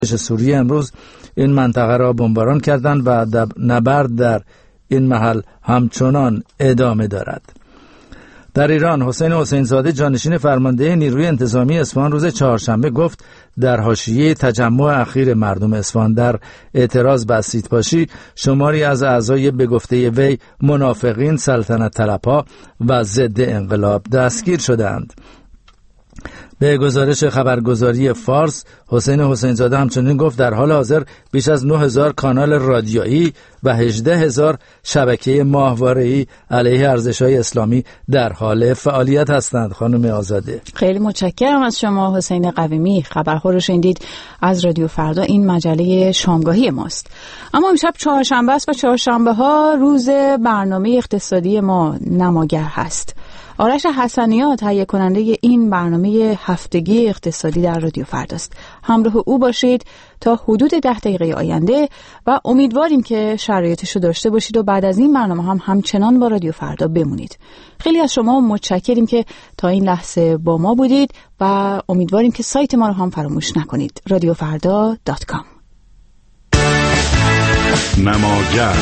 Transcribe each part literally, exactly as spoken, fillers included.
سوریه امروز این منطقه را بمباران کردند و نبرد در این محل همچنان ادامه دارد. در ایران حسین حسین زاده جانشین فرمانده نیروی انتظامی اصفهان روز چهارشنبه گفت در حاشیه تجمع اخیر مردم اصفهان در اعتراض به اسیدپاشی شماری از اعضای به گفته وی منافقین، سلطنت طلبها و ضد انقلاب دستگیر شدند. به گزارش خبرگزاری فارس، حسین حسین زاده همچنین گفت در حال حاضر بیش از نه هزار کانال رادیویی و هجده هزار شبکه ماهواره‌ای علیه ارزش‌های اسلامی در حال فعالیت هستند. خانم آزاده، خیلی متشکرم از شما حسین قویمی. خبرها رو شنیدید از رادیو فردا، این مجله شامگاهی ماست. اما امشب چهارشنبه است و چهارشنبه ها روز برنامه اقتصادی ما نماگر هست. آرش حسنی‌ها تهیه کننده این برنامه هفتگی اقتصادی در رادیو فرداست. همراه او باشید تا حدود ده دقیقه آینده و امیدواریم که شرایطش رو داشته باشید و بعد از این برنامه هم همچنان با رادیو فردا بمونید. خیلی از شما متشکریم که تا این لحظه با ما بودید و امیدواریم که سایت ما رو هم فراموش نکنید. رادیو فردا دات کام. نماگر،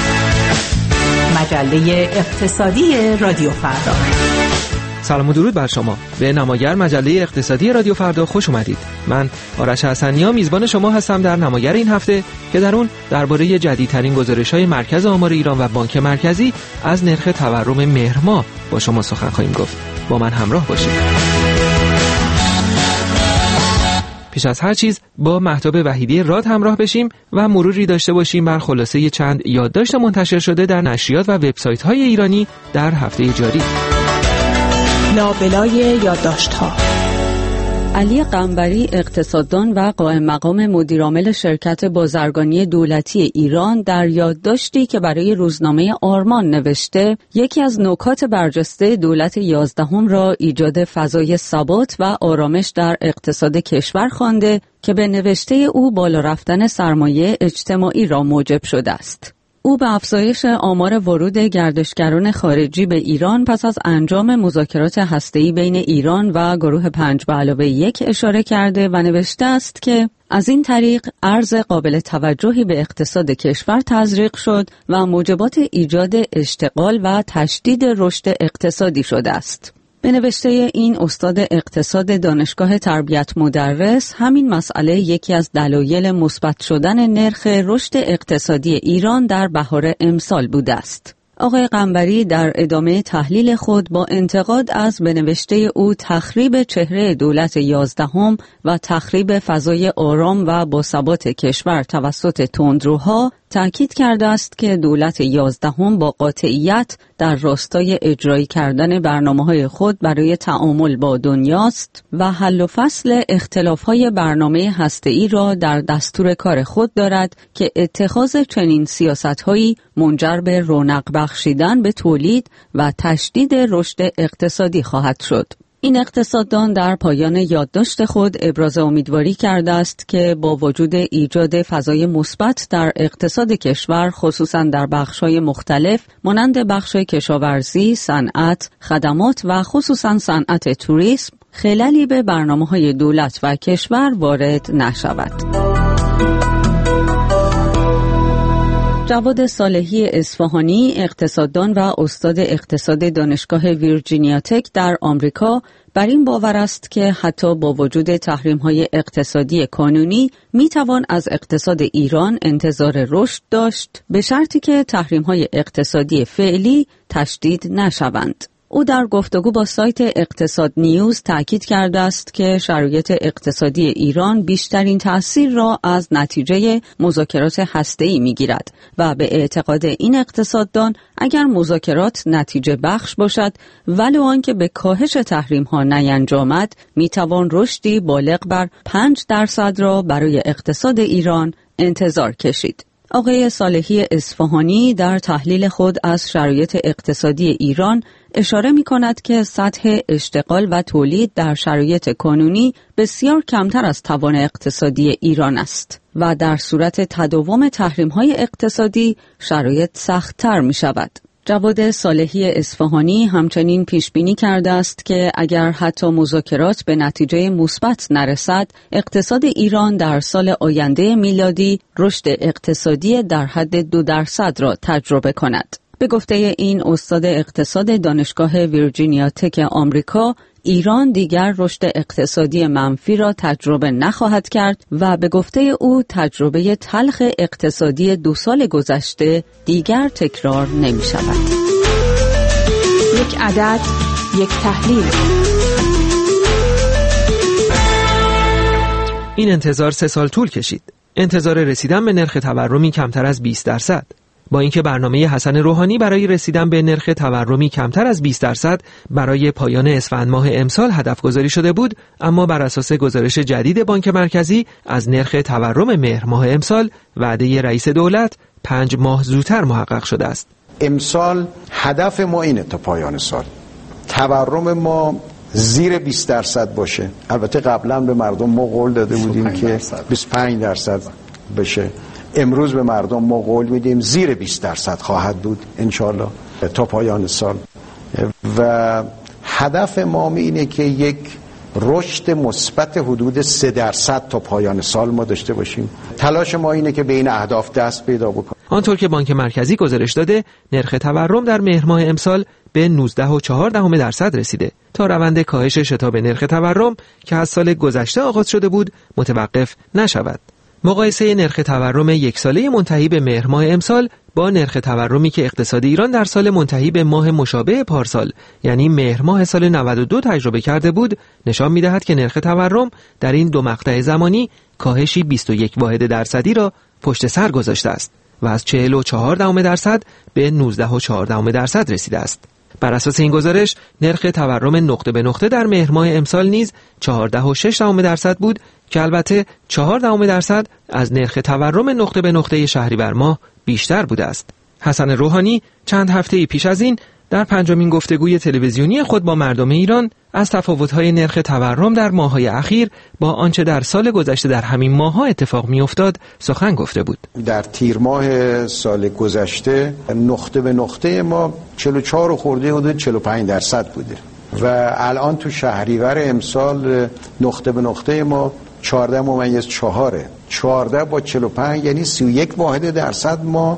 مجله اقتصادی رادیو فردا. سلام و درود بر شما. به نماگر مجله اقتصادی رادیو فردا خوش اومدید. من آرش حسنی‌ها میزبان شما هستم در نماگر این هفته که در اون درباره جدیدترین گزارش‌های مرکز آمار ایران و بانک مرکزی از نرخ تورم مهر ماه با شما سخن خواهیم گفت. با من همراه باشید. پیش از هر چیز با مهتاب وحیدی راد همراه بشیم و مروری داشته باشیم بر خلاصه چند یادداشت منتشر شده در نشریات و وبسایت‌های ایرانی در هفته جاری. لابلای یادداشت‌ها. علی قنبری، اقتصاددان و قائم مقام مدیرعامل شرکت بازرگانی دولتی ایران، در یادداشتی که برای روزنامه آرمان نوشته، یکی از نکات برجسته دولت یازدهم را ایجاد فضای ثبات و آرامش در اقتصاد کشور خوانده که به نوشته او بالا رفتن سرمایه اجتماعی را موجب شده است. او به افزایش آمار ورود گردشگران خارجی به ایران پس از انجام مذاکرات هسته‌ای بین ایران و گروه پنج به علاوه یک اشاره کرده و نوشته است که از این طریق ارز قابل توجهی به اقتصاد کشور تزریق شد و موجبات ایجاد اشتغال و تشدید رشد اقتصادی شده است. به نوشته این استاد اقتصاد دانشگاه تربیت مدرس، همین مسئله یکی از دلایل مثبت شدن نرخ رشد اقتصادی ایران در بهار امسال بوده است. آقای قنبری در ادامه تحلیل خود با انتقاد از به نوشته او تخریب چهره دولت یازدهم و تخریب فضای آرام و باثبات کشور توسط تندروها تأکید کرده است که دولت یازدهم با قاطعیت در راستای اجرایی کردن برنامه‌های خود برای تعامل با دنیاست و حل و فصل اختلاف‌های برنامه هسته‌ای را در دستور کار خود دارد که اتخاذ چنین سیاست‌هایی منجر به رونق بخشیدن به تولید و تشدید رشد اقتصادی خواهد شد. این اقتصاددان در پایان یادداشت خود ابراز امیدواری کرده است که با وجود ایجاد فضای مثبت در اقتصاد کشور، خصوصا در بخش‌های مختلف مانند بخش کشاورزی، صنعت، خدمات و خصوصا صنعت توریسم، خللی به برنامه‌های دولت و کشور وارد نشود. جواد صالحی اصفهانی، اقتصاددان و استاد اقتصاد دانشگاه ویرجینیا تک در آمریکا، بر این باور است که حتی با وجود تحریم‌های اقتصادی کانونی میتوان از اقتصاد ایران انتظار رشد داشت، به شرطی که تحریم‌های اقتصادی فعلی تشدید نشوند. او در گفتگو با سایت اقتصاد نیوز تأکید کرده است که شرایط اقتصادی ایران بیشترین تأثیر را از نتیجه مذاکرات هسته‌ای می‌گیرد و به اعتقاد این اقتصاددان اگر مذاکرات نتیجه بخش باشد ولو آنکه به کاهش تحریم‌ها نینجامد، می‌توان رشدی بالغ بر پنج درصد را برای اقتصاد ایران انتظار کشید. آقای صالحی اصفهانی در تحلیل خود از شرایط اقتصادی ایران اشاره می کند که سطح اشتغال و تولید در شرایط کنونی بسیار کمتر از توان اقتصادی ایران است و در صورت تداوم تحریم‌های اقتصادی شرایط سخت‌تر می شود. جواد صالحی اصفهانی همچنین پیش بینی کرده است که اگر حتی مذاکرات به نتیجه مثبت نرسد، اقتصاد ایران در سال آینده میلادی رشد اقتصادی در حد دو درصد را تجربه کند. به گفته این استاد اقتصاد دانشگاه ویرجینیا تک آمریکا، ایران دیگر رشد اقتصادی منفی را تجربه نخواهد کرد و به گفته او تجربه تلخ اقتصادی دو سال گذشته دیگر تکرار نمی شود. یک عدد، یک تحلیل. این انتظار سه سال طول کشید. انتظار رسیدن به نرخ تورمی کمتر از بیست درصد. با اینکه برنامه حسن روحانی برای رسیدن به نرخ تورمی کمتر از بیست درصد برای پایان اسفند ماه امسال هدف گذاری شده بود، اما بر اساس گزارش جدید بانک مرکزی از نرخ تورم مهر ماه امسال وعده رئیس دولت پنج ماه زودتر محقق شده است. امسال هدف ما اینه تا پایان سال تورم ما زیر بیست درصد باشه. البته قبلا به مردم ما قول داده بودیم که بیست و پنج درصد بشه. امروز به مردم ما قول میدیم زیر بیست درصد خواهد بود انشالله تا پایان سال و هدف ما اینه که یک رشد مثبت حدود سه درصد تا پایان سال ما داشته باشیم. تلاش ما اینه که به این اهداف دست پیدا بکنیم. آنطور که بانک مرکزی گزارش داده، نرخ تورم در مهر ماه امسال به نوزده و چهار دهم درصد رسیده تا روند کاهش شتاب نرخ تورم که از سال گذشته آغاز شده بود متوقف نشود. مقایسه نرخ تورم یک ساله منتهی به مهر ماه امسال با نرخ تورمی که اقتصاد ایران در سال منتهی به ماه مشابه پارسال یعنی مهر ماه سال نود و دو تجربه کرده بود نشان می‌دهد که نرخ تورم در این دو مقطع زمانی کاهشی بیست و یک واحد درصدی را پشت سر گذاشته است و از چهل و چهار دهم درصد به نوزده و چهار دهم درصد رسیده است. بر اساس این گزارش نرخ تورم نقطه به نقطه در مهر ماه امسال نیز چهارده و شش دهم درصد بود که البته چهار دهم درصد از نرخ تورم نقطه به نقطه شهریور ماه بیشتر بوده است. حسن روحانی چند هفته پیش از این در پنجمین گفتگوی تلویزیونی خود با مردم ایران از تفاوت‌های نرخ تورم در ماه‌های اخیر با آنچه در سال گذشته در همین ماه‌ها اتفاق می‌افتاد سخن گفته بود. در تیر ماه سال گذشته نقطه به نقطه ما چهل و چهار خورده حدود چهل و پنج درصد بوده و الان تو شهریور امسال نقطه به نقطه ما چهارده ممیز چهاره چهارده با چهل و پنج یعنی سی و یک واحد درصد ما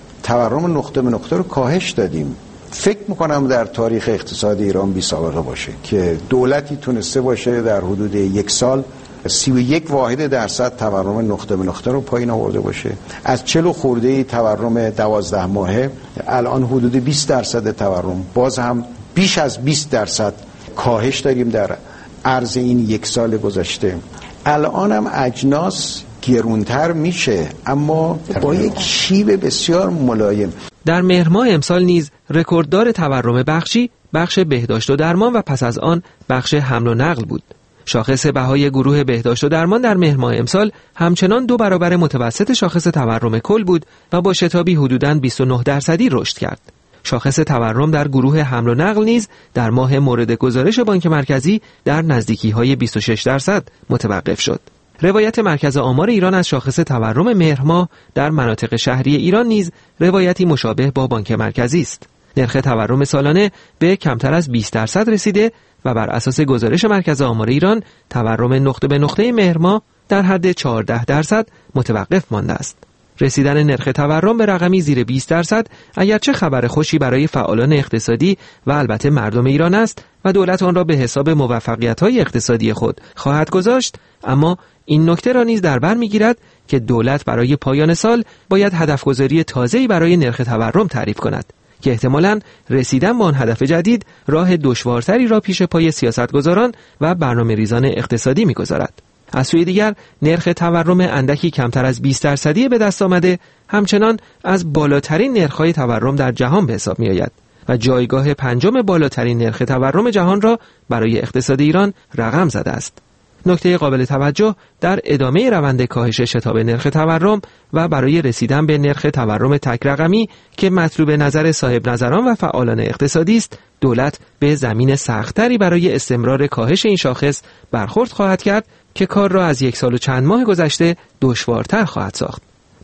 تورم نقطه به نقطه رو کاهش دادیم. فکر میکنم در تاریخ اقتصاد ایران بی سابقه باشه که دولتی تونسته باشه در حدود یک سال سی و یک واحد درصد تورم نقطه به نقطه رو پایین آورده باشه. از چهل خورده تورم دوازده ماهه الان حدود بیست درصد تورم، باز هم بیش از بیست درصد کاهش داریم در عرض این یک سال گذشته. الان هم اجناس گرونتر میشه اما با یک شیب بسیار ملایم. در مهر ماه امسال نیز رکورددار تورم بخشی بخش بهداشت و درمان و پس از آن بخش حمل و نقل بود. شاخص بهای گروه بهداشت و درمان در مهر ماه امسال همچنان دو برابر متوسط شاخص تورم کل بود و با شتابی حدوداً بیست و نه درصدی رشد کرد. شاخص تورم در گروه حمل و نقل نیز در ماه مورد گزارش بانک مرکزی در نزدیکی‌های بیست و شش درصد متوقف شد. روایت مرکز آمار ایران از شاخص تورم مهر ماه در مناطق شهری ایران نیز روایتی مشابه با بانک مرکزی است. نرخ تورم سالانه به کمتر از بیست درصد رسیده و بر اساس گزارش مرکز آمار ایران تورم نقطه به نقطه مهر ماه در حد چهارده درصد متوقف مانده است. رسیدن نرخ تورم به رقمی زیر بیست درصد اگرچه خبر خوشی برای فعالان اقتصادی و البته مردم ایران است و دولت آن را به حساب موفقیت‌های اقتصادی خود خواهد گذاشت، اما این نکته را نیز در بر می‌گیرد که دولت برای پایان سال باید هدفگذاری تازه‌ای برای نرخ تورم تعریف کند که احتمالاً رسیدن به آن هدف جدید راه دشوارتری را پیش پای سیاستگزاران و برنامه‌ریزان اقتصادی می‌گذارد. از سوی دیگر نرخ تورم اندکی کمتر از بیست درصدی به دست آمده همچنان از بالاترین نرخ‌های تورم در جهان به حساب می‌آید و جایگاه پنجم بالاترین نرخ تورم جهان را برای اقتصاد ایران رقم زده است. نکته قابل توجه در ادامه روند کاهش شتاب نرخ تورم و برای رسیدن به نرخ تورم تک رقمی که مطلوب نظر صاحب نظران و فعالان اقتصادی است، دولت به زمین سخت‌تری برای استمرار کاهش این شاخص برخورد خواهد کرد که کار را از یک سال و چند ماه گذشته دشوارتر خواهد ساخت.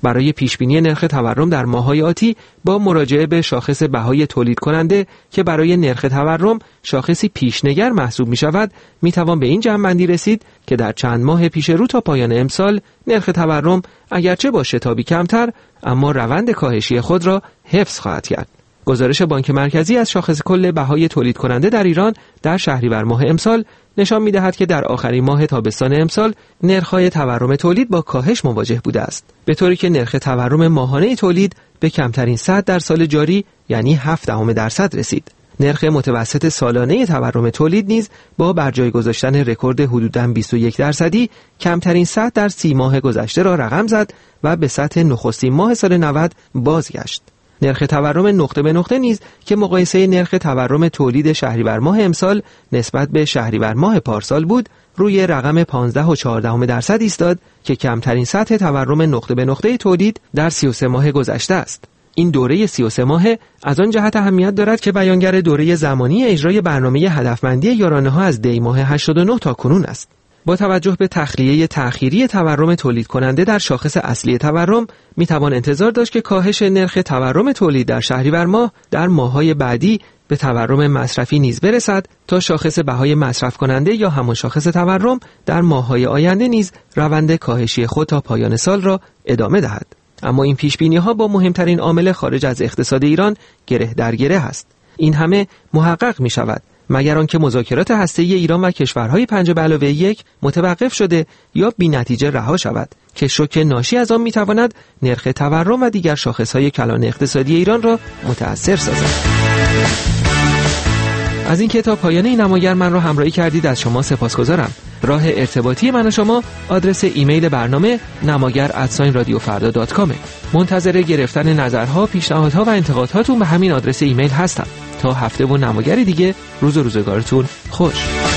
برای پیشبینی نرخ تورم در ماه‌های آتی با مراجعه به شاخص بهای تولید کننده که برای نرخ تورم شاخصی پیشنگر محسوب می شود می توان به این جمع‌بندی رسید که در چند ماه پیش رو تا پایان امسال نرخ تورم اگرچه با شتابی کمتر اما روند کاهشی خود را حفظ خواهد کرد. گزارش بانک مرکزی از شاخص کل بهای تولید کننده در ایران در شهریور ماه امسال نشان می‌دهد که در آخرین ماه تابستان امسال نرخ‌های تورم تولید با کاهش مواجه بوده است، به طوری که نرخ تورم ماهانه تولید به کمترین سطح در سال جاری یعنی هفت دهم درصد رسید. نرخ متوسط سالانه تورم تولید نیز با برجای گذاشتن رکورد حدوداً بیست و یک درصدی کمترین سطح در سی ماه گذشته را رقم زد و به سطح نخستین ماه سال نود بازگشت. نرخ تورم نقطه به نقطه نیز که مقایسه نرخ تورم تولید شهریور ماه امسال نسبت به شهریور ماه پارسال بود، روی رقم پانزده و چهار دهم درصد ایستاد که کمترین سطح تورم نقطه به نقطه تولید در سی و سه ماه گذشته است. این دوره سی و سه ماهه از آن جهت اهمیت دارد که بیانگر دوره زمانی اجرای برنامه هدفمندی یارانه‌ها از دی ماه هشتاد و نه تا کنون است. با توجه به تخلیه تأخیری تورم تولید کننده در شاخص اصلی تورم، می توان انتظار داشت که کاهش نرخ تورم تولید در شهریور ماه در ماه‌های بعدی به تورم مصرفی نیز برسد تا شاخص بهای مصرف کننده یا همان شاخص تورم در ماه‌های آینده نیز روند کاهشی خود تا پایان سال را ادامه دهد. اما این پیش‌بینی‌ها با مهمترین عامل خارج از اقتصاد ایران گره در گره است. این همه محقق می شود مگر آنکه مذاکرات هسته‌ای ایران و کشورهای پنج به علاوه یک متوقف شده یا بی نتیجه رها شود که شوک ناشی از آن میتواند نرخ تورم و دیگر شاخصهای کلان اقتصادی ایران را متأثر سازد. از اینکه تا پایان این نماگر من را همراهی کردید از شما سپاسگزارم. راه ارتباطی من و شما آدرس ایمیل برنامه نماگر ات رادیو فردا دات کام. منتظر گرفتن نظرها، پیشنهادها و انتقادهاتون به همین آدرس ایمیل هستم. تا هفته و نماگر دیگه، روز و روزگارتون خوش.